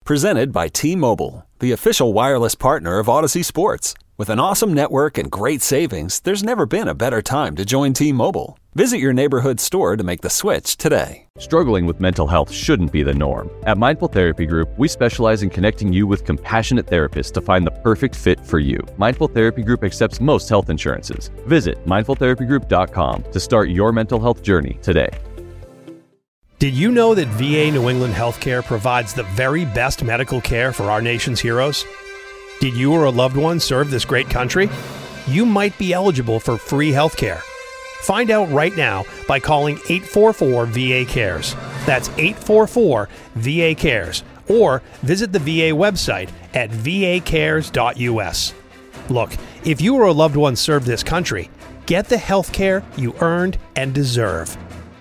Presented by T-Mobile, the official wireless partner of Odyssey Sports. With an awesome network and great savings, there's never been a better time to join T-Mobile. Visit your neighborhood store to make the switch today. Struggling with mental health shouldn't be the norm. At Mindful Therapy Group, we specialize in connecting you with compassionate therapists to find the perfect fit for you. Mindful Therapy Group accepts most health insurances. Visit mindfultherapygroup.com to start your mental health journey today. Did you know that VA New England Healthcare provides the very best medical care for our nation's heroes? Did you or a loved one serve this great country? You might be eligible for free healthcare. Find out right now by calling 844-VA-CARES. That's 844-VA-CARES. Or visit the VA website at vacares.us. Look, if you or a loved one served this country, get the healthcare you earned and deserve.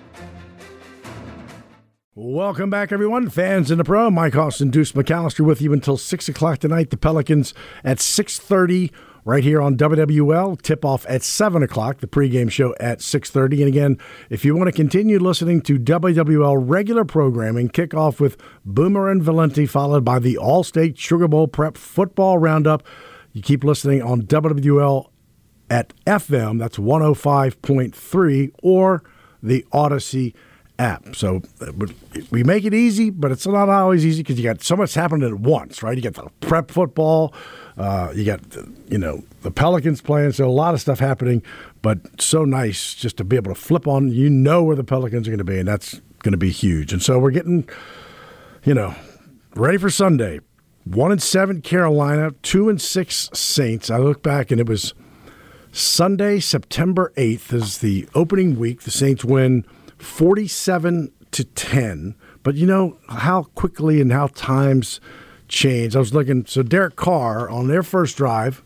Welcome back, everyone. Fans in the Pro. Mike Austin, Deuce McAllister with you until 6 o'clock tonight. The Pelicans at 6:30 right here on WWL. Tip-off at 7 o'clock, the pregame show at 6:30. And again, if you want to continue listening to WWL regular programming, kick off with Boomer and Valenti, followed by the All-State Sugar Bowl Prep Football Roundup. You keep listening on WWL at FM, that's 105.3, or the Odyssey app. So we make it easy, but it's not always easy because you got so much happening at once, right? You got the prep football, you got the Pelicans playing, so a lot of stuff happening. But so nice just to be able to flip on. You know where the Pelicans are going to be, and that's going to be huge. And so we're getting, ready for Sunday. 1-7 Carolina, 2-6 Saints. I look back and it was Sunday, September 8th is the opening week. The Saints win 47-10, but you know how quickly and how times change. I was looking, so Derek Carr on their first drive,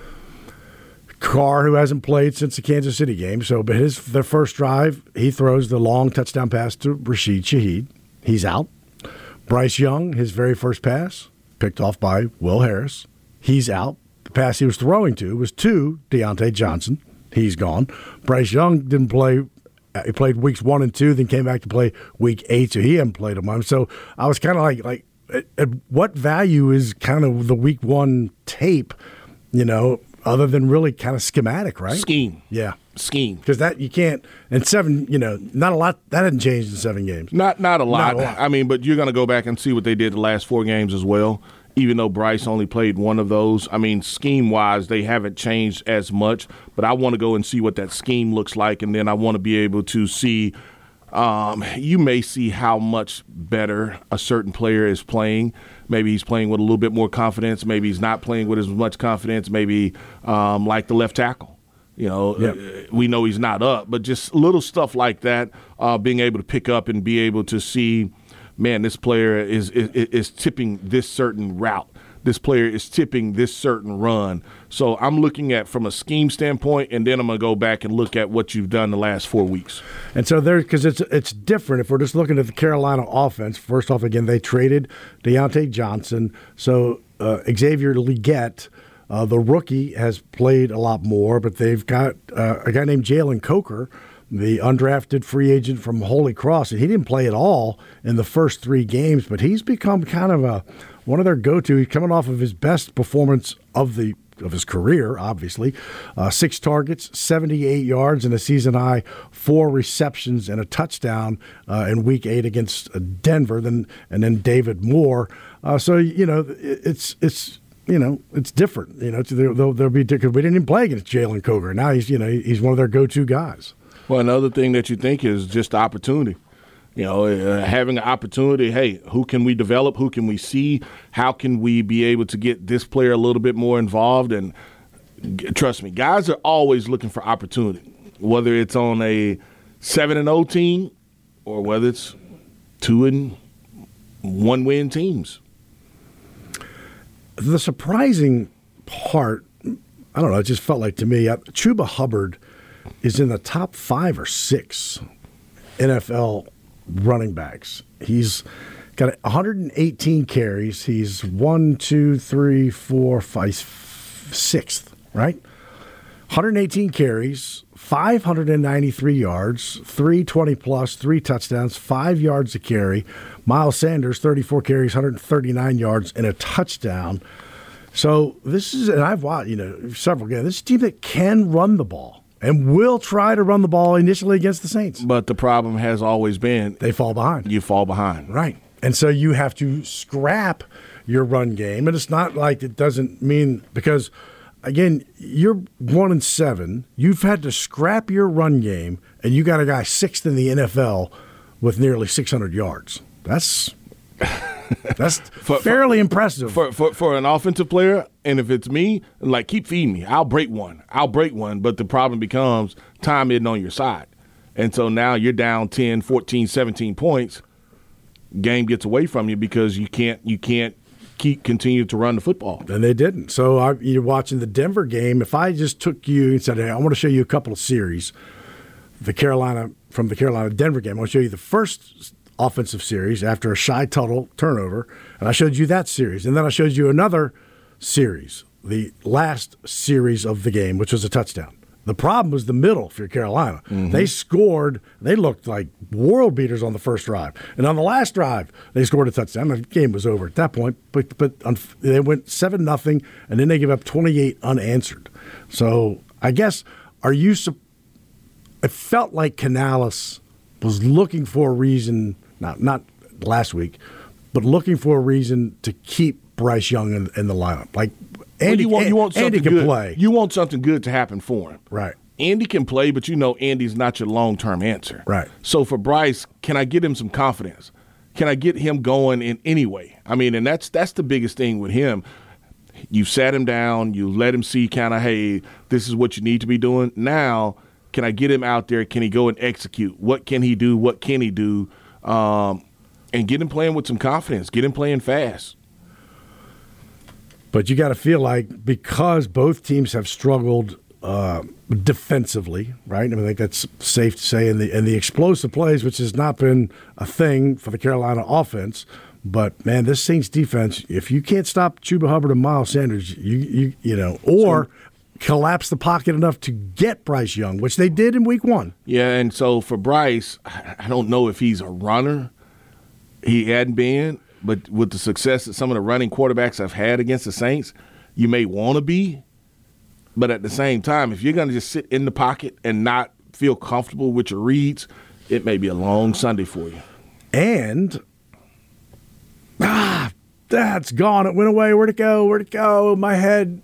Carr, who hasn't played since the Kansas City game, but their first drive, he throws the long touchdown pass to Rashid Shaheed. He's out. Bryce Young, his very first pass, picked off by Will Harris. He's out. The pass he was throwing to was to Deontay Johnson. He's gone. Bryce Young didn't play. He played weeks 1 and 2, then came back to play week 8, so he hadn't played a month. So I was kind of like, at what value is kind of the week 1 tape, other than really kind of schematic, right? Scheme. Yeah. Scheme. Because that you can't, and 7, not a lot, that hadn't changed in 7 games. Not a lot. I mean, but you're going to go back and see what they did the last 4 games as well. Even though Bryce only played one of those, I mean, scheme-wise, they haven't changed as much. But I want to go and see what that scheme looks like, and then I want to be able to see you may see how much better a certain player is playing. Maybe he's playing with a little bit more confidence. Maybe he's not playing with as much confidence. Maybe like the left tackle. Yep. We know he's not up. But just little stuff like that, being able to pick up and be able to see – man, this player is tipping this certain route. This player is tipping this certain run. So I'm looking at from a scheme standpoint, and then I'm going to go back and look at what you've done the last 4 weeks. And so because it's different. If we're just looking at the Carolina offense, first off, again, they traded Deontay Johnson. So Xavier Legette, the rookie, has played a lot more, but they've got a guy named Jalen Coker, the undrafted free agent from Holy Cross, and he didn't play at all in the first 3 games, but he's become kind of one of their go-to. He's coming off of his best performance of his career, obviously. 6 targets, 78 yards, and a season-high 4 receptions and a touchdown in Week 8 against Denver, and then David Moore. So it's different. They'll be different. We didn't even play against Jalen Coker. Now he's one of their go-to guys. Well, another thing that you think is just opportunity. Having an opportunity, hey, who can we develop? Who can we see? How can we be able to get this player a little bit more involved? And trust me, guys are always looking for opportunity, whether it's on a 7-0 team or whether it's 2-1-win teams. The surprising part, I don't know, it just felt like to me, Chuba Hubbard is in the top 5 or 6 NFL running backs. He's got 118 carries. He's 6th, right? 118 carries, 593 yards, 320-plus, 3 touchdowns, 5 yards a carry. Miles Sanders, 34 carries, 139 yards, and a touchdown. So this is, and I've watched, several games. This is a team that can run the ball and will try to run the ball initially against the Saints. But the problem has always been they fall behind. You fall behind. Right. And so you have to scrap your run game. And it's not like it doesn't mean, because again, you're 1-7. You've had to scrap your run game, and you got a guy 6th in the NFL with nearly 600 yards. That's fairly impressive for an offensive player. And if it's me, like, keep feeding me. I'll break one. But the problem becomes time isn't on your side, and so now you're down 10, 14, 17 points. Game gets away from you because you can't continue to run the football. And they didn't. So you're watching the Denver game. If I just took you and said, hey, I want to show you a couple of series, from the Carolina-Denver game, I want to show you the first offensive series after a shy total turnover, and I showed you that series. And then I showed you another series, the last series of the game, which was a touchdown. The problem was the middle for Carolina. Mm-hmm. They scored. They looked like world beaters on the first drive. And on the last drive, they scored a touchdown. The game was over at that point. But they went 7-0, and then they gave up 28 unanswered. So I guess, it felt like Canales was looking for a reason, not last week, but looking for a reason to keep Bryce Young in the lineup. Like, Andy can play. You want something good to happen for him. Right. Andy can play, but Andy's not your long-term answer. Right. So for Bryce, can I get him some confidence? Can I get him going in any way? I mean, and that's the biggest thing with him. You sat him down. You let him see kind of, hey, this is what you need to be doing. Now, can I get him out there? Can he go and execute? What can he do? What can he do? And get him playing with some confidence. Get him playing fast. But you got to feel like, because both teams have struggled defensively, right? I think that's safe to say. And the explosive plays, which has not been a thing for the Carolina offense. But man, this Saints defense, if you can't stop Chuba Hubbard and Miles Sanders, or collapse the pocket enough to get Bryce Young, which they did in week 1. Yeah, and so for Bryce, I don't know if he's a runner. He hadn't been. But with the success that some of the running quarterbacks have had against the Saints, you may want to be. But at the same time, if you're going to just sit in the pocket and not feel comfortable with your reads, it may be a long Sunday for you. And that's gone. It went away. Where'd it go? My head.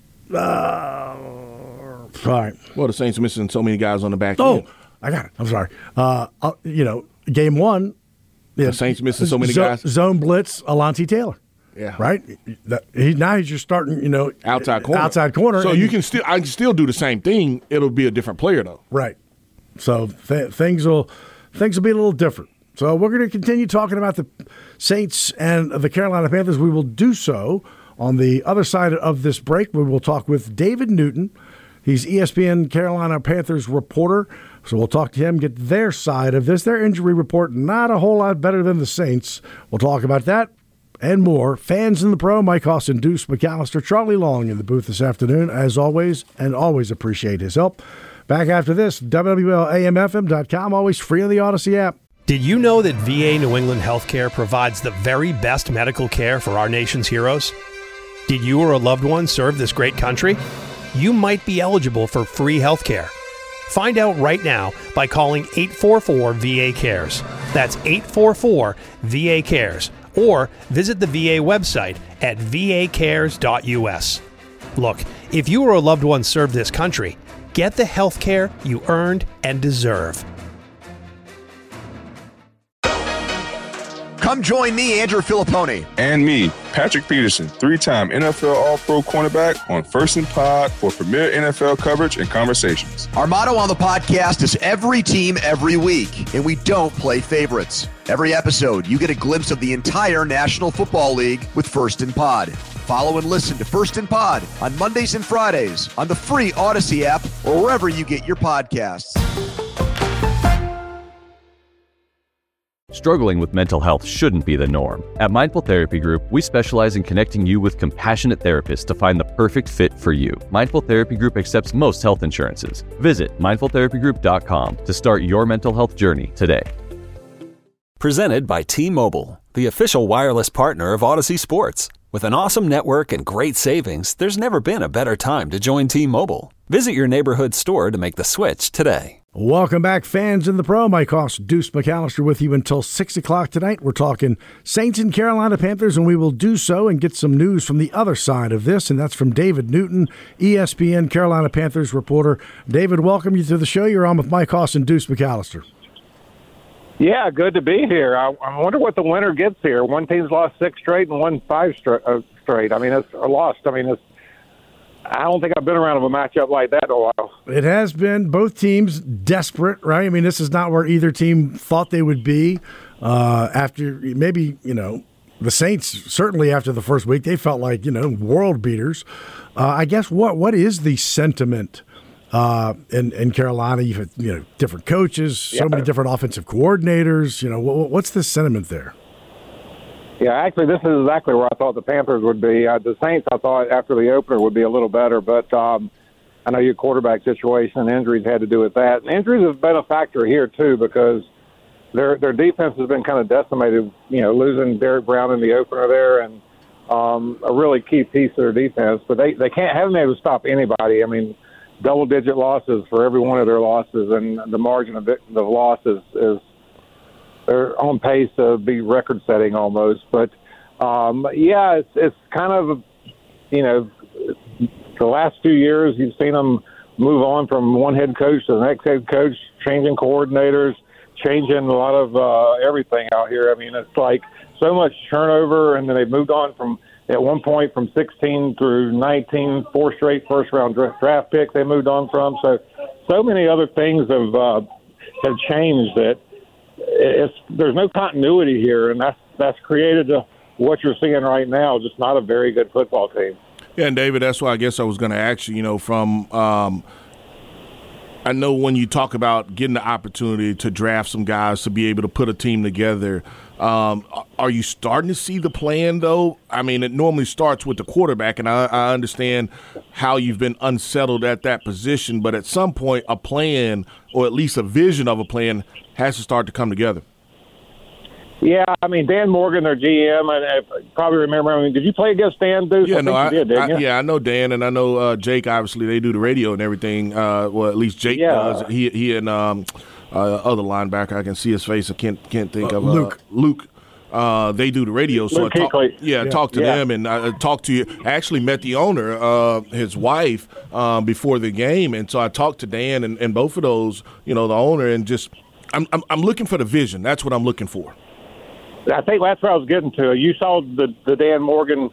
Sorry. Well, the Saints are missing so many guys on the back end. end. I got it. I'm sorry. Game 1. Yeah, the Saints missing so many guys. Zone blitz, Alontae Taylor. Yeah. Right? Now he's just starting, outside corner. Outside corner. So I can still do the same thing. It'll be a different player, though. Right. So things will be a little different. So we're going to continue talking about the Saints and the Carolina Panthers. We will do so on the other side of this break. We will talk with David Newton. He's ESPN Carolina Panthers reporter. So we'll talk to him, get their side of this. Their injury report, not a whole lot better than the Saints. We'll talk about that and more. Fans in the Pro, Mike Austin, Deuce McAllister, Charlie Long in the booth this afternoon, as always, and always appreciate his help. Back after this, WWLAMFM.com, always free on the Odyssey app. Did you know that VA New England Healthcare provides the very best medical care for our nation's heroes? Did you or a loved one serve this great country? You might be eligible for free health care. Find out right now by calling 844-VA-CARES. That's 844-VA-CARES. Or visit the VA website at vacares.us. Look, if you or a loved one served this country, get the health care you earned and deserve. Come join me, Andrew Filippone. And me, Patrick Peterson, 3-time NFL All-Pro cornerback on First and Pod for premier NFL coverage and conversations. Our motto on the podcast is every team, every week, and we don't play favorites. Every episode, you get a glimpse of the entire National Football League with First and Pod. Follow and listen to First and Pod on Mondays and Fridays on the free Odyssey app or wherever you get your podcasts. Struggling with mental health shouldn't be the norm. At Mindful Therapy Group, we specialize in connecting you with compassionate therapists to find the perfect fit for you. Mindful Therapy Group accepts most health insurances. Visit mindfultherapygroup.com to start your mental health journey today. Presented by T-Mobile, the official wireless partner of Odyssey Sports. With an awesome network and great savings, there's never been a better time to join T-Mobile. Visit your neighborhood store to make the switch today. Welcome back, fans in the Pro. Mike Austin, Deuce McAllister with you until 6 o'clock tonight. We're talking Saints and Carolina Panthers, and we will do so and get some news from the other side of this, and that's from David Newton, ESPN Carolina Panthers reporter. David, welcome you to the show. You're on with Mike Austin, Deuce McAllister. Yeah, good to be here. I wonder what the winner gets here. One team's lost 6 straight and won 5 straight. I mean, it's lost. I mean, I don't think I've been around of a matchup like that in a while. It has been. Both teams desperate, right? I mean, this is not where either team thought they would be after maybe, the Saints, certainly after the first week, they felt like, world beaters. I guess what is the sentiment in Carolina? You've had, different coaches, so many different offensive coordinators. What's the sentiment there? Yeah, actually, this is exactly where I thought the Panthers would be. The Saints, I thought, after the opener would be a little better, but I know your quarterback situation and injuries had to do with that. And injuries have been a factor here, too, because their defense has been kind of decimated, losing Derek Brown in the opener there and a really key piece of their defense. But they haven't been able to stop anybody. I mean, double-digit losses for every one of their losses, and the margin of losses is they're on pace to be record-setting almost. But, it's kind of, the last 2 years you've seen them move on from one head coach to the next head coach, changing coordinators, changing a lot of everything out here. I mean, it's like so much turnover, and then they've moved on from, at one point, from 16 through 19, 4 straight first-round draft picks they moved on from. So many other things have changed that there's no continuity here, and that's created what you're seeing right now, just not a very good football team. Yeah, and David, that's why I guess I was going to ask you, from I know when you talk about getting the opportunity to draft some guys to be able to put a team together, are you starting to see the plan, though? I mean, it normally starts with the quarterback, and I understand how you've been unsettled at that position, but at some point a plan, or at least a vision of a plan, has to start to come together. Yeah, I mean, Dan Morgan, their GM, I probably remember. Did you play against Dan, Deuce? Yeah, you did, didn't you? Yeah, I know Dan, and I know Jake. Obviously, they do the radio and everything. Well, at least Jake does. He and other linebacker, I can see his face. I can't think of Luke. They do the radio, so I talked to them, and I talked to you. I actually met the owner, his wife, before the game, and so I talked to Dan and both of those, the owner, and just I'm looking for the vision. That's what I'm looking for. I think that's where I was getting to. You saw the Dan Morgan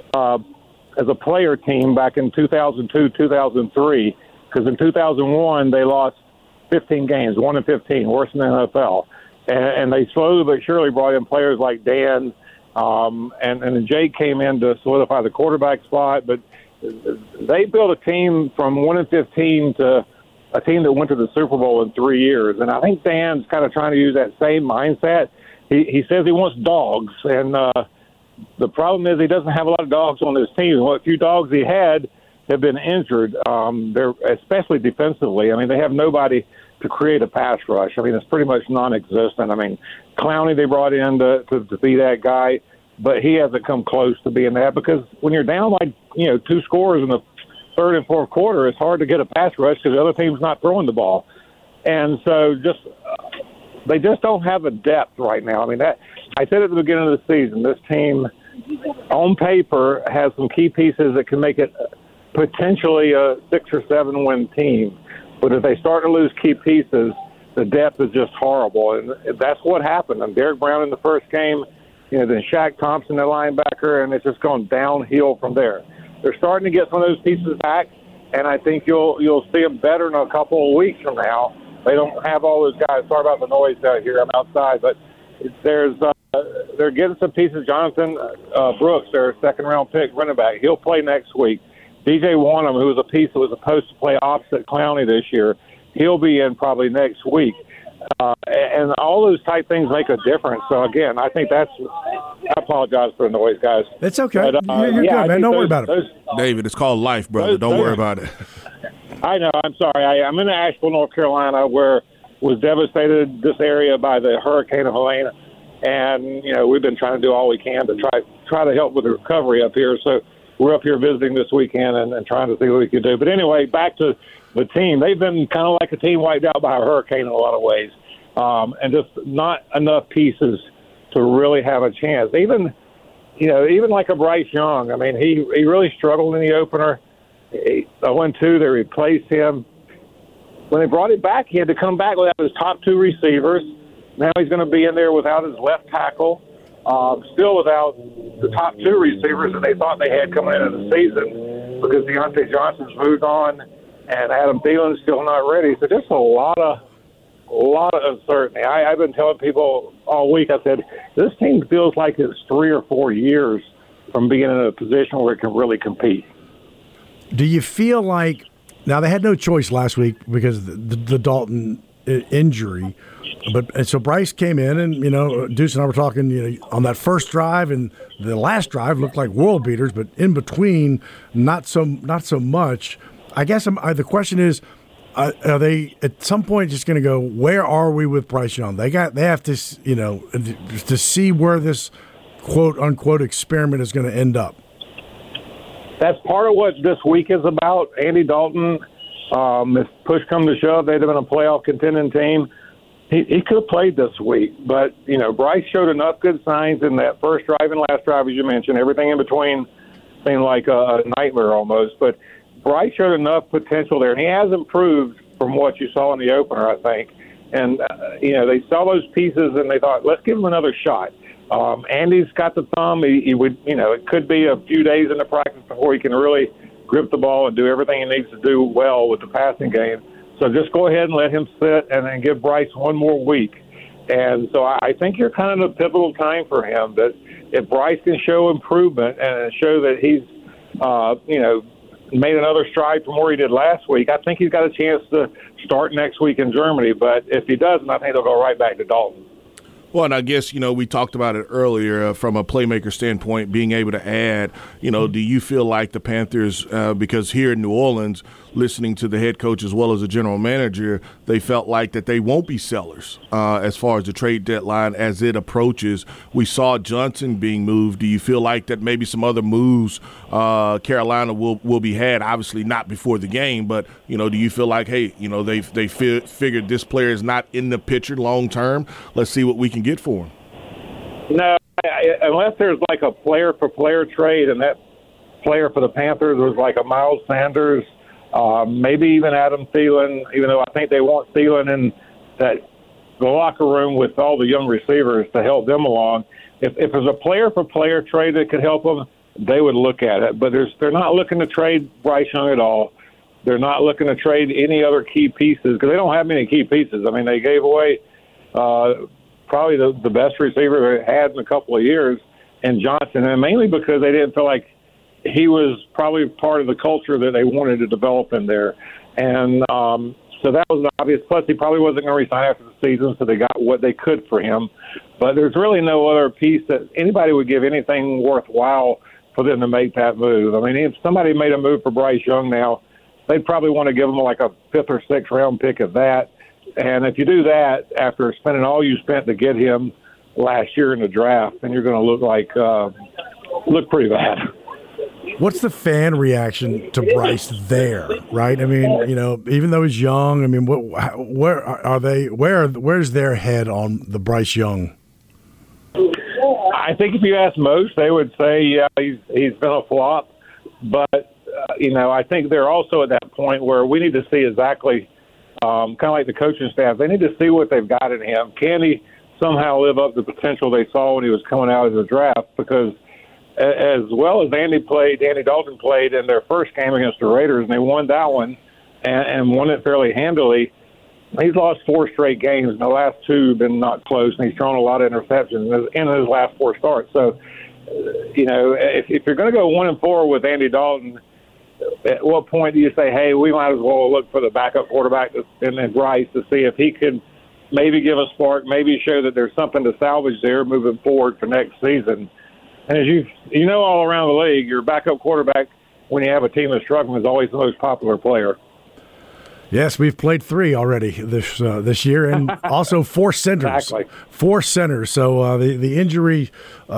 as a player team back in 2002, 2003, because in 2001 they lost 15 games, 1-15, worse than the NFL. And they slowly but surely brought in players like Dan, and then Jake came in to solidify the quarterback spot. But they built a team from 1-15 to a team that went to the Super Bowl in 3 years. And I think Dan's kind of trying to use that same mindset. He says he wants dogs, and the problem is he doesn't have a lot of dogs on his team. What few dogs he had have been injured, they're especially defensively. I mean, they have nobody to create a pass rush. I mean, it's pretty much non-existent. I mean, Clowney they brought in to be that guy, but he hasn't come close to being that, because when you're down 2 scores in the third and fourth quarter, it's hard to get a pass rush because the other team's not throwing the ball. And so they just don't have a depth right now. I mean, I said at the beginning of the season, this team on paper has some key pieces that can make it potentially a 6 or 7 win team. But if they start to lose key pieces, the depth is just horrible. And that's what happened. And Derek Brown in the first game, then Shaq Thompson, the linebacker, and it's just gone downhill from there. They're starting to get some of those pieces back, and I think you'll see them better in a couple of weeks from now. They don't have all those guys. Sorry about the noise out here. I'm outside, but they're getting some pieces. Jonathan Brooks, their second-round pick running back, he'll play next week. DJ Wanham, who was a piece that was supposed to play opposite Clowney this year, he'll be in probably next week. And all those type things make a difference. So, again, I think I apologize for the noise, guys. It's okay. But, you're good, man. Don't worry about it. David, it's called life, brother. Don't worry about it. I know. I'm sorry. I'm in Asheville, North Carolina, where was devastated this area by the Hurricane of Helene. And, we've been trying to do all we can to try to help with the recovery up here. So we're up here visiting this weekend and trying to see what we can do. But anyway, back to the team. They've been kind of like a team wiped out by a hurricane in a lot of ways. And just not enough pieces to really have a chance. Even like a Bryce Young. I mean, he really struggled in the opener. 0-2, they replaced him. When they brought him back, he had to come back without his top two receivers. Now he's going to be in there without his left tackle, still without the top two receivers that they thought they had coming into the season because Deontay Johnson's moved on and Adam Thielen's still not ready. So just a lot of uncertainty. I've been telling people all week, I said, this team feels like it's 3 or 4 years from being in a position where it can really compete. Do you feel like, now they had no choice last week because of the Dalton injury, and so Bryce came in and, Deuce and I were talking, on that first drive and the last drive looked like world beaters, but in between, not so much. I guess the question is, are they at some point just going to go, where are we with Bryce Young? They have to, to see where this quote unquote experiment is going to end up. That's part of what this week is about. Andy Dalton, if push come to shove, they'd have been a playoff contending team. He could have played this week, but, Bryce showed enough good signs in that first drive and last drive, as you mentioned. Everything in between seemed like a nightmare almost, but Bryce showed enough potential there, and he has improved from what you saw in the opener, I think. And, they saw those pieces, and they thought, let's give him another shot. Andy's got the thumb. He would, it could be a few days into practice before he can really grip the ball and do everything he needs to do well with the passing game. So just go ahead and let him sit and then give Bryce one more week. And so I think you're kind of a pivotal time for him, that if Bryce can show improvement and show that he's, made another stride from where he did last week, I think he's got a chance to start next week in Germany. But if he doesn't, I think he'll go right back to Dalton. Well, and I guess, we talked about it earlier from a playmaker standpoint, being able to add, do you feel like the Panthers, because here in New Orleans, listening to the head coach as well as the general manager, they felt like that they won't be sellers as far as the trade deadline as it approaches. We saw Johnson being moved. Do you feel like that maybe some other moves Carolina will be had? Obviously not before the game, but, do you feel like, hey, they figured this player is not in the picture long term. Let's see what we can get for him. No, unless there's like a player-for-player trade, and that player for the Panthers was like a Miles Sanders, maybe even Adam Thielen, even though I think they want Thielen in the locker room with all the young receivers to help them along. If there's a player-for-player trade that could help them, they would look at it. But they're not looking to trade Bryce Young at all. They're not looking to trade any other key pieces because they don't have many key pieces. I mean, they gave away probably the best receiver they had in a couple of years in Johnson, and mainly because they didn't feel like he was probably part of the culture that they wanted to develop in there. And so that was obvious. Plus, he probably wasn't going to resign after the season, so they got what they could for him. But there's really no other piece that anybody would give anything worthwhile for them to make that move. I mean, if somebody made a move for Bryce Young now, they'd probably want to give him like a 5th or 6th round pick of that. And if you do that after spending all you spent to get him last year in the draft, then you're going to look pretty bad. What's the fan reaction to Bryce there, right? I mean, even though he's young, I mean, where are they? Where's their head on the Bryce Young? I think if you ask most, they would say, yeah, he's been a flop. But, I think they're also at that point where we need to see exactly kind of like the coaching staff. They need to see what they've got in him. Can he somehow live up to the potential they saw when he was coming out of the draft? Because as well as Andy Dalton played in their first game against the Raiders, and they won that one and won it fairly handily. He's lost 4 straight games, and the last 2 have been not close, and he's thrown a lot of interceptions in his last 4 starts. So, if you're going to go 1-4 with Andy Dalton, at what point do you say, hey, we might as well look for the backup quarterback and then Bryce to see if he can maybe give a spark, maybe show that there's something to salvage there moving forward for next season. And as you know, all around the league, your backup quarterback, when you have a team that's struggling, is always the most popular player. Yes, we've played 3 already this year, and also 4 centers. Exactly. 4 centers. So the injury,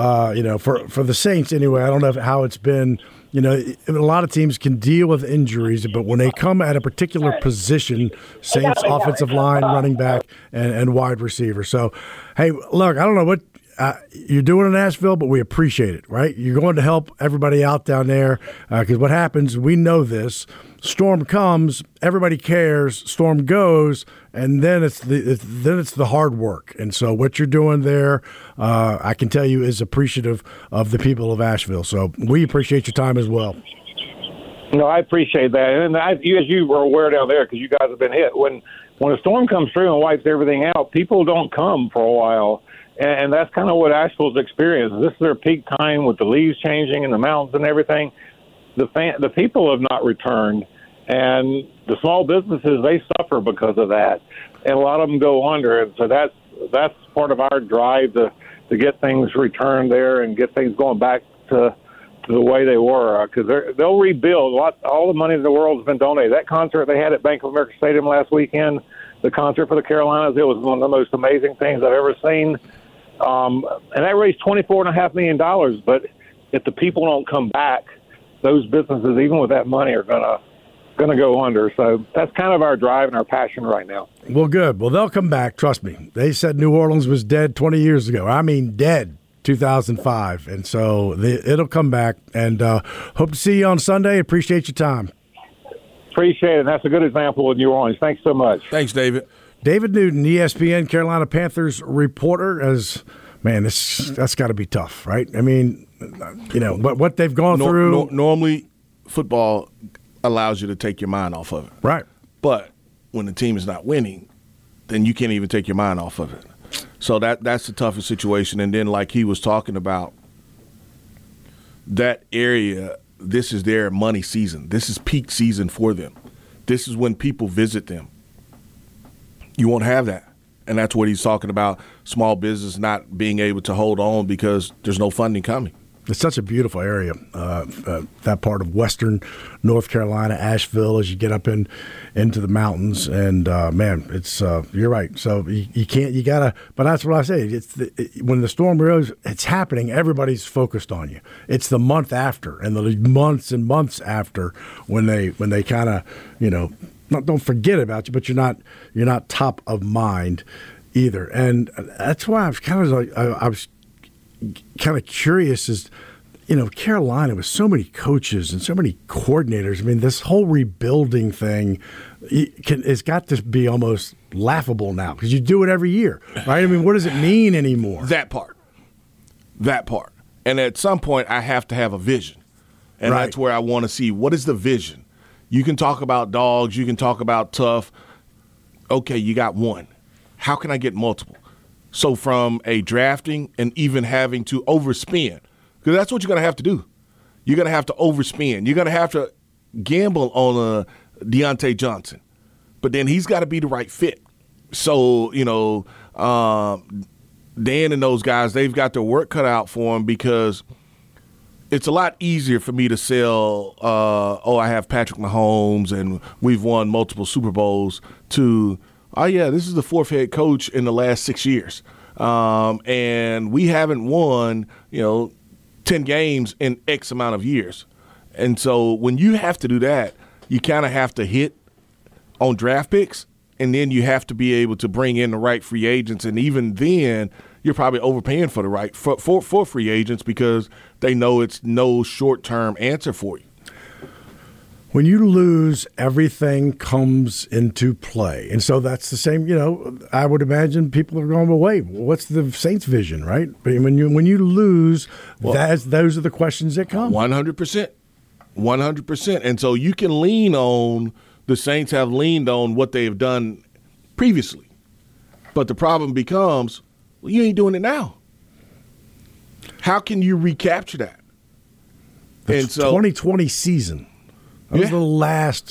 for the Saints anyway, I don't know how it's been. A lot of teams can deal with injuries, but when they come at a particular position, Saints offensive line, running back, and wide receiver. So, hey, look, I don't know what you're doing in Asheville, but we appreciate it, right? You're going to help everybody out down there because what happens, we know this. Storm comes, everybody cares. Storm goes, and then it's the hard work. And so what you're doing there, I can tell you, is appreciative of the people of Asheville. So we appreciate your time as well. No, I appreciate that, and as you were aware down there, because you guys have been hit. When a storm comes through and wipes everything out, people don't come for a while. And that's kind of what Asheville's experienced. This is their peak time with the leaves changing and the mountains and everything. The people have not returned, and the small businesses, they suffer because of that, and a lot of them go under. And so that's part of our drive to get things returned there and get things going back to the way they were, because they'll rebuild. All the money in the world has been donated. That concert they had at Bank of America Stadium last weekend, the concert for the Carolinas, it was one of the most amazing things I've ever seen. And that raised $24.5 million. But if the people don't come back, those businesses, even with that money, are gonna go under. So that's kind of our drive and our passion right now. Well, good. Well, they'll come back. Trust me. They said New Orleans was dead 20 years ago. I mean, dead. 2005. And so it'll come back. And hope to see you on Sunday. Appreciate your time. Appreciate it. That's a good example of New Orleans. Thanks so much. Thanks, David. David Newton, ESPN Carolina Panthers reporter. That's got to be tough, right? I mean, what they've gone through. Normally, football allows you to take your mind off of it. Right. But when the team is not winning, then you can't even take your mind off of it. So that's the toughest situation. And then, like he was talking about, that area, this is their money season. This is peak season for them. This is when people visit them. You won't have that. And that's what he's talking about, small business not being able to hold on because there's no funding coming. It's such a beautiful area, that part of western North Carolina, Asheville, as you get up into the mountains. And, man, it's you're right. So you got to – but that's what I say. When the storm goes, it's happening, everybody's focused on you. It's the month after and the months and months after when they kind of, don't forget about you, but you're not top of mind either. And that's why I was kind of curious is, Carolina with so many coaches and so many coordinators. I mean, this whole rebuilding thing it's got to be almost laughable now because you do it every year, right? I mean, what does it mean anymore? That part. And at some point, I have to have a vision. And right. That's where I want to see, what is the vision? You can talk about dogs. You can talk about tough. Okay, you got one. How can I get multiple? So from a drafting and even having to overspend, because that's what you're going to have to do. You're going to have to overspend. You're going to have to gamble on Deontay Johnson. But then he's got to be the right fit. So, Dan and those guys, they've got their work cut out for them because it's a lot easier for me to sell, I have Patrick Mahomes and we've won multiple Super Bowls to – oh, yeah, this is the fourth head coach in the last 6 years. And we haven't won, 10 games in X amount of years. And so when you have to do that, you kind of have to hit on draft picks, and then you have to be able to bring in the right free agents. And even then, you're probably overpaying for the right for free agents because they know it's no short-term answer for you. When you lose, everything comes into play. And so that's the same, I would imagine people are going, well, wait, what's the Saints' vision, right? But when you lose, those are the questions that come. 100%. 100%. And so you can lean on, the Saints have leaned on what they've done previously. But the problem becomes, well, you ain't doing it now. How can you recapture that? The 2020 season. That was the last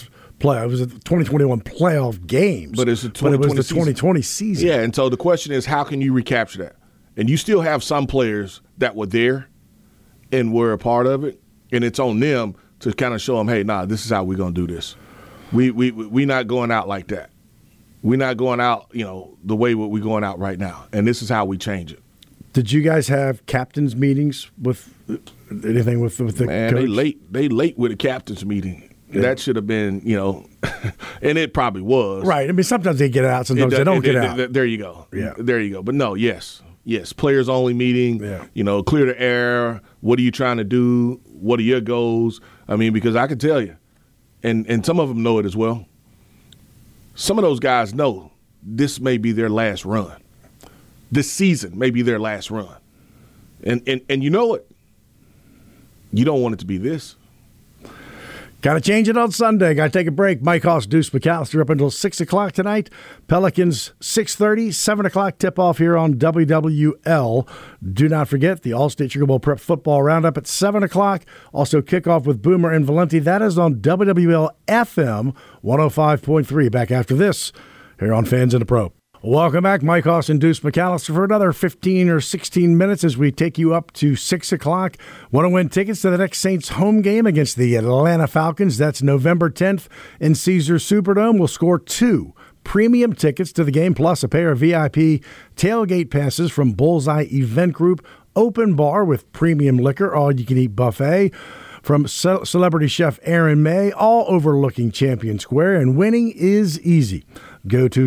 playoff. It was the 2021 playoff games. But it's the 2020 season. Yeah, and so the question is, how can you recapture that? And you still have some players that were there and were a part of it, and it's on them to kind of show them, hey, this is how we're going to do this. We not going out like that. We're not going out, the way we're going out right now, and this is how we change it. Did you guys have captains meetings with anything with the coach? They late with a captains meeting. Yeah. That should have been, and it probably was. Right. I mean, sometimes they get out, sometimes they don't get out. There you go. Yeah. There you go. But no, yes, players only meeting. Yeah. Clear the air. What are you trying to do? What are your goals? I mean, because I can tell you, and some of them know it as well. Some of those guys know this may be their last run. This season may be their last run. And you know it. You don't want it to be this. Got to change it on Sunday. Got to take a break. Mike Hoss, Deuce McAllister up until 6 o'clock tonight. Pelicans 6:30, 7 o'clock tip-off here on WWL. Do not forget the Allstate Sugar Bowl Prep Football Roundup at 7 o'clock. Also kickoff with Boomer and Valenti. That is on WWL FM 105.3. Back after this here on Fans in the Pro. Welcome back, Mike Hoss and Deuce McAllister, for another 15 or 16 minutes as we take you up to 6 o'clock. Want to win tickets to the next Saints home game against the Atlanta Falcons? That's November 10th in Caesars Superdome. We'll score 2 premium tickets to the game, plus a pair of VIP tailgate passes from Bullseye Event Group, open bar with premium liquor, all-you-can-eat buffet from celebrity chef Aaron May, all overlooking Champion Square, and winning is easy. Go to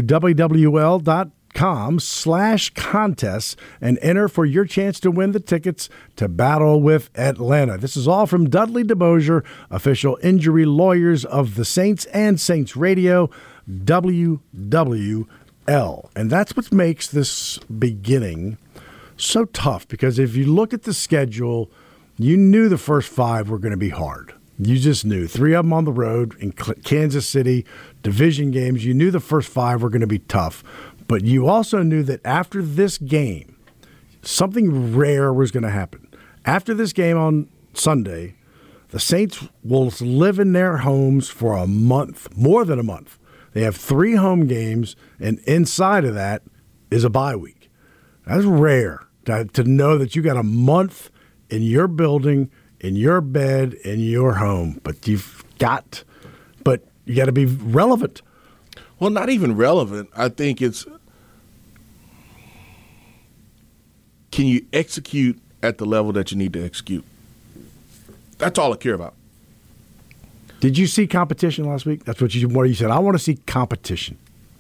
WWL.com/contests and enter for your chance to win the tickets to Battle with Atlanta. This is all from Dudley DeBosier, official injury lawyers of the Saints and Saints Radio, WWL. And that's what makes this beginning so tough, because if you look at the schedule, you knew the first 5 were going to be hard. You just knew. 3 of them on the road in Kansas City, division games. You knew the first 5 were going to be tough. But you also knew that after this game, something rare was going to happen. After this game on Sunday, the Saints will live in their homes for a month, more than a month. They have 3 home games, and inside of that is a bye week. That's rare to know that you got a month in your building, in your bed, in your home. But you got to be relevant. Well, not even relevant. I think it's, can you execute at the level that you need to execute? That's all I care about. Did you see competition last week? That's what you said. I want to see competition.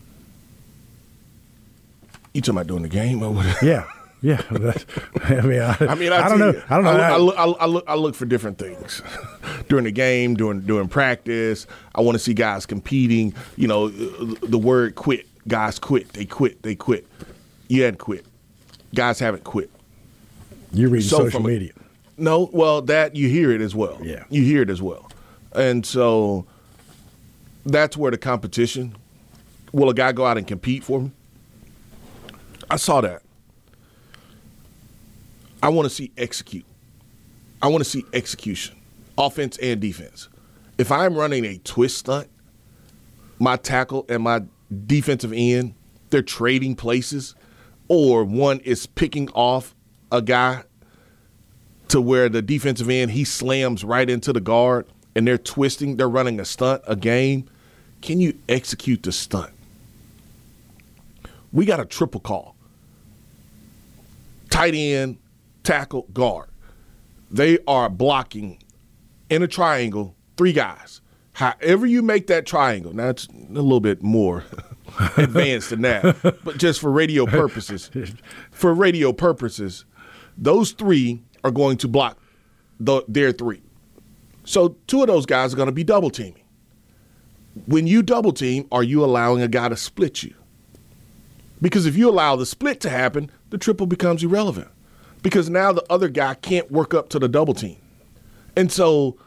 You talking about during the game or whatever? Yeah. Yeah, I don't know. I look for different things during the game, during practice. I want to see guys competing. The word quit. Guys quit. They quit. You hadn't quit. Guys haven't quit. You read social media. No, well, that you hear it as well. Yeah, you hear it as well, and so that's where the competition. Will a guy go out and compete for me? I saw that. I want to see execute. I want to see execution, offense and defense. If I'm running a twist stunt, my tackle and my defensive end, they're trading places, or one is picking off a guy to where the defensive end, he slams right into the guard, and they're twisting, they're running a stunt, a game. Can you execute the stunt? We got a triple call. Tight end, tackle, guard. They are blocking in a triangle, 3 guys. However you make that triangle, now it's a little bit more advanced than that, but just for radio purposes, those 3 are going to block their 3. So 2 of those guys are going to be double teaming. When you double team, are you allowing a guy to split you? Because if you allow the split to happen, the triple becomes irrelevant. Because now the other guy can't work up to the double team. And so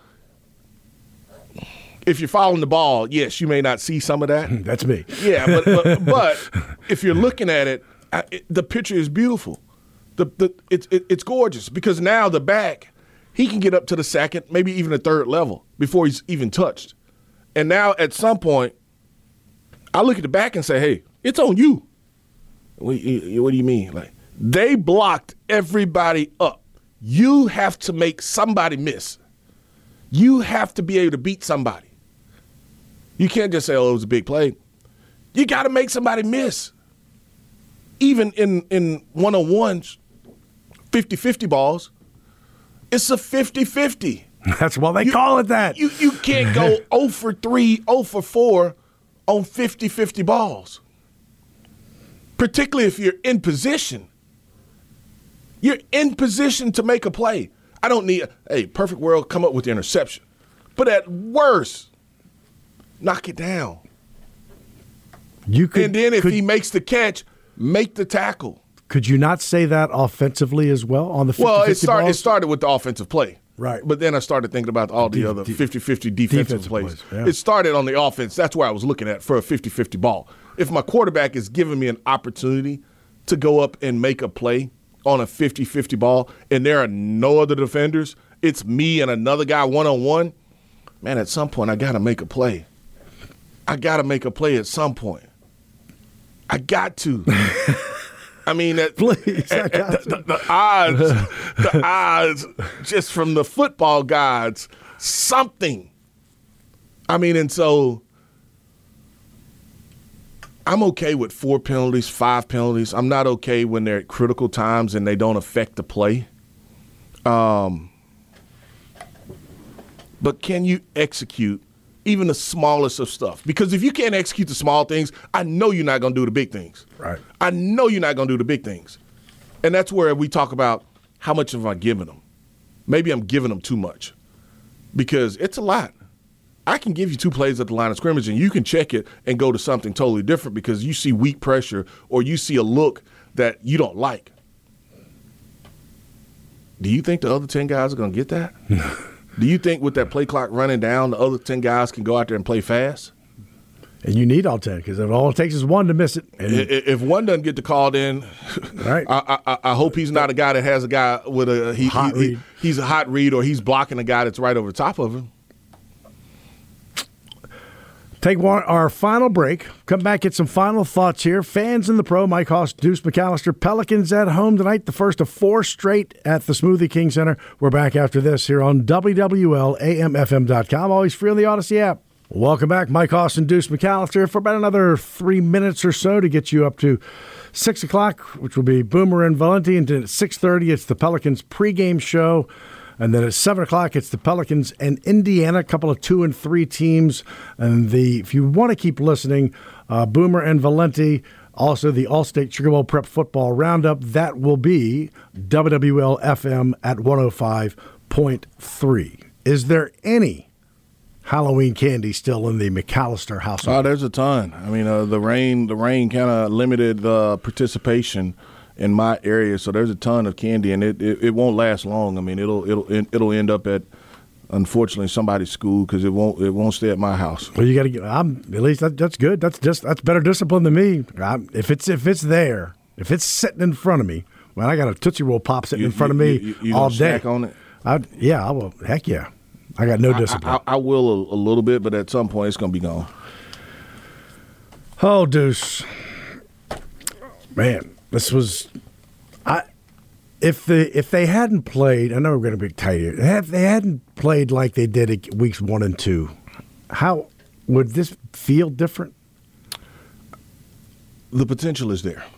if you're following the ball, yes, you may not see some of that. That's me. Yeah, but if you're looking at it, the picture is beautiful. It's gorgeous, because now the back, he can get up to the second, maybe even the third level before he's even touched. And now at some point, I look at the back and say, hey, it's on you. What do you mean? Like, they blocked everybody up. You have to make somebody miss. You have to be able to beat somebody. You can't just say, oh, it was a big play. You got to make somebody miss. Even in one-on-ones, 50-50 balls, it's a 50-50. That's why they call it that. You can't go 0 for 3, 0 for 4 on 50-50 balls, particularly if you're in position. You're in position to make a play. I don't need, perfect world, come up with the interception. But at worst, knock it down. And then if he makes the catch, make the tackle. Could you not say that offensively as well on the 50-50 Well, balls? it started with the offensive play. Right. But then I started thinking about all the other 50-50 defensive plays. Yeah. It started on the offense. That's where I was looking at for a 50-50 ball. If my quarterback is giving me an opportunity to go up and make a play on a 50-50 ball and there are no other defenders, it's me and another guy one-on-one, man, at some point I got to make a play. I got to make a play at some point. I got to. I mean, the odds, just from the football gods, something. I mean, and so I'm okay with 4 penalties, 5 penalties. I'm not okay when they're at critical times and they don't affect the play. But can you execute even the smallest of stuff? Because if you can't execute the small things, I know you're not going to do the big things. Right. I know you're not going to do the big things. And that's where we talk about how much am I giving them. Maybe I'm giving them too much because it's a lot. I can give you 2 plays at the line of scrimmage and you can check it and go to something totally different because you see weak pressure or you see a look that you don't like. Do you think the other 10 guys are going to get that? Do you think with that play clock running down, the other 10 guys can go out there and play fast? And you need all 10 because all it takes is one to miss it. And if one doesn't get the call in, right. I hope he's not a guy that has a guy with hot read. He's a hot read or he's blocking a guy that's right over the top of him. Take our final break. Come back, get some final thoughts here. Fans in the Pro, Mike Hoss, Deuce McAllister. Pelicans at home tonight, the first of 4 straight at the Smoothie King Center. We're back after this here on WWL-AMFM.com. Always free on the Odyssey app. Welcome back. Mike Hoss and Deuce McAllister for about another 3 minutes or so to get you up to 6 o'clock, which will be Boomer and Valenti. And then at 6:30, it's the Pelicans pregame show. And then at 7 o'clock, it's the Pelicans and Indiana, a couple of 2 and 3 teams. And if you want to keep listening, Boomer and Valenti, also the All-State Sugar Bowl Prep Football Roundup, that will be WWL-FM at 105.3. Is there any Halloween candy still in the McAllister household? Oh, there's a ton. I mean, the rain kind of limited participation in my area, so there's a ton of candy, and it won't last long. I mean, it'll end up at, unfortunately, somebody's school because it won't stay at my house. Well, you got to get. At least that's good. That's better discipline than me. If it's there, if it's sitting in front of me, well, I got a Tootsie Roll Pop sitting in front of me you all day. Snack on it? I will. Heck yeah. I got no discipline. I will a little bit, but at some point it's going to be gone. Oh, Deuce. Man. This was, if they hadn't played, I know we're going to be tight here. If they hadn't played like they did at weeks 1 and 2, how would this feel different? The potential is there.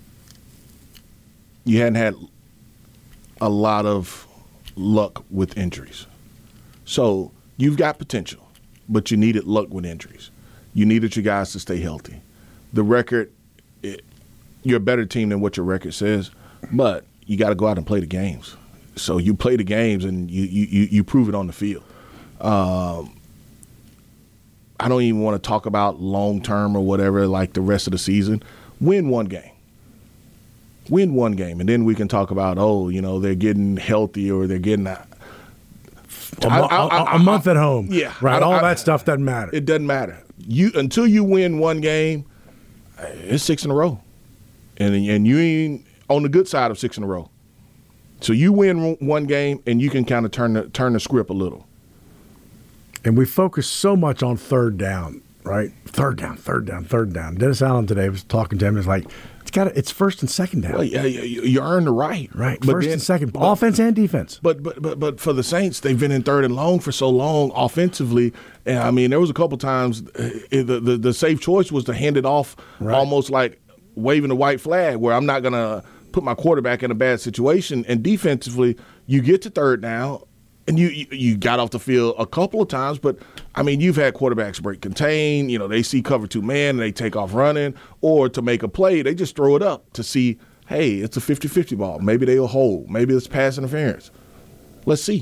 You hadn't had a lot of luck with injuries, so you've got potential, but you needed luck with injuries. You needed your guys to stay healthy. The record. You're a better team than what your record says, but you got to go out and play the games. So you play the games and you prove it on the field. I don't even want to talk about long-term or whatever, like the rest of the season. Win one game. Win one game, and then we can talk about, they're getting healthy or they're getting a month at home. Yeah. Right, all that stuff doesn't matter. It doesn't matter. Until you win one game, it's 6 in a row. And you ain't on the good side of 6 in a row. So you win one game, and you can kind of turn the script a little. And we focus so much on third down, right? Third down. Dennis Allen today was talking to him. It's like, it's first and second down. Well, yeah, you earn the right. Right, first and second, offense and defense. But for the Saints, they've been in third and long for so long offensively. And I mean, there was a couple times the safe choice was to hand it off almost like waving a white flag, where I'm not going to put my quarterback in a bad situation. And defensively, you get to third down, and you got off the field a couple of times, but, I mean, you've had quarterbacks break contain. They see cover two man, and they take off running. Or to make a play, they just throw it up to see, hey, it's a 50-50 ball. Maybe they'll hold. Maybe it's pass interference. Let's see.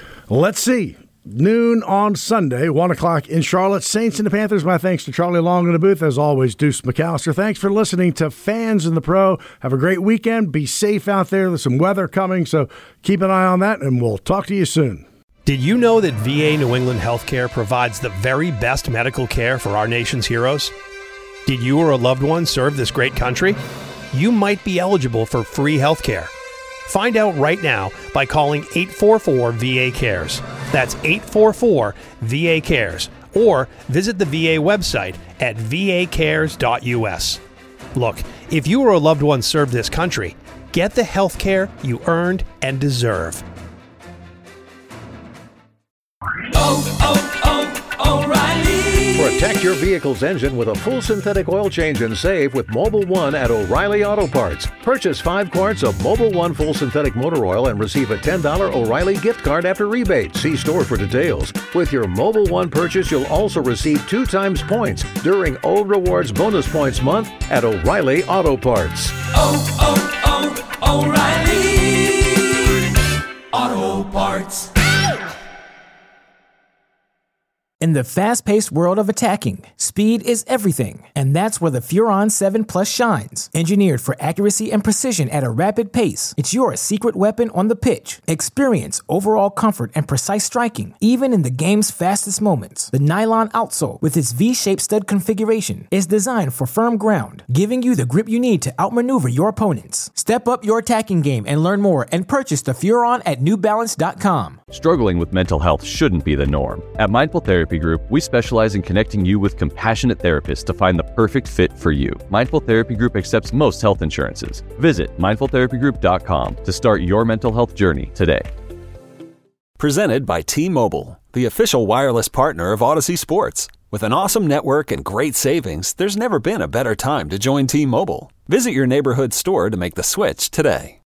Noon on Sunday, 1 o'clock in Charlotte. Saints and the Panthers. My thanks to Charlie Long in the booth. As always, Deuce McAllister. Thanks for listening to Fans in the Pro. Have a great weekend. Be safe out there. There's some weather coming, so keep an eye on that, and we'll talk to you soon. Did you know that VA New England Healthcare provides the very best medical care for our nation's heroes? Did you or a loved one serve this great country? You might be eligible for free healthcare. Find out right now by calling 844-VA-CARES. That's 844-VA-CARES. Or visit the VA website at vacares.us. Look, if you or a loved one served this country, get the health care you earned and deserve. O'Reilly. Protect your vehicle's engine with a full synthetic oil change and save with Mobil 1 at O'Reilly Auto Parts. Purchase 5 quarts of Mobil 1 full synthetic motor oil and receive a $10 O'Reilly gift card after rebate. See store for details. With your Mobil 1 purchase, you'll also receive 2 times points during O Rewards Bonus Points Month at O'Reilly Auto Parts. O'Reilly Auto Parts. In the fast-paced world of attacking, speed is everything, and that's where the Furon 7 Plus shines. Engineered for accuracy and precision at a rapid pace, it's your secret weapon on the pitch. Experience overall comfort and precise striking, even in the game's fastest moments. The nylon outsole, with its V-shaped stud configuration, is designed for firm ground, giving you the grip you need to outmaneuver your opponents. Step up your attacking game and learn more and purchase the Furon at NewBalance.com. Struggling with mental health shouldn't be the norm. At Mindful Therapy Group, we specialize in connecting you with compassionate therapists to find the perfect fit for you. Mindful Therapy Group accepts most health insurances. Visit mindfultherapygroup.com to start your mental health journey today. Presented by T-Mobile, the official wireless partner of Odyssey Sports. With an awesome network and great savings, there's never been a better time to join T-Mobile. Visit your neighborhood store to make the switch today.